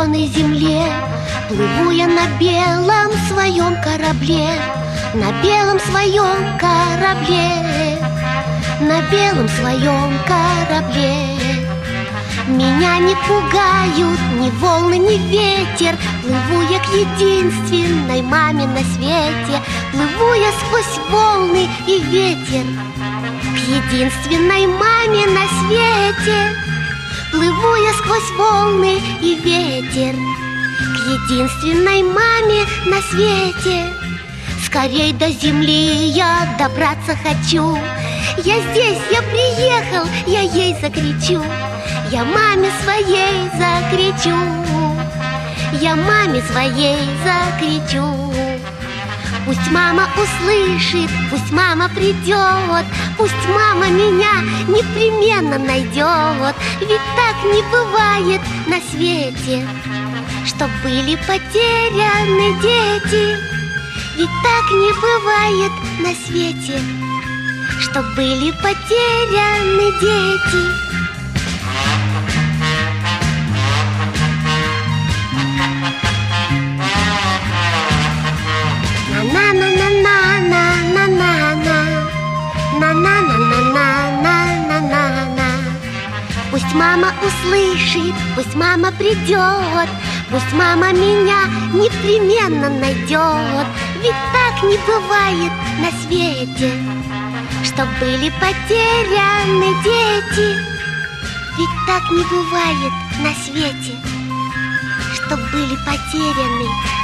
зеленой земле плыву я на белом своем корабле, на белом своем корабле, на белом своем корабле. Меня не пугают ни волны, ни ветер. Плыву я к единственной маме на свете. Плыву я сквозь волны и ветер к единственной маме на свете. Плыву я сквозь волны и ветер к единственной маме на свете. Скорей до земли я добраться хочу. Я здесь, я приехал, я ей закричу. Я маме своей закричу. Я маме своей закричу. Пусть мама услышит, пусть мама придет, пусть мама меня непременно найдет. Ведь так не бывает на свете, чтоб были потеряны дети. Ведь так не бывает на свете, чтоб были потеряны дети. Пусть мама услышит, пусть мама придет, пусть мама меня непременно найдет. Ведь так не бывает на свете, чтоб были потеряны дети. Ведь так не бывает на свете, чтоб были потеряны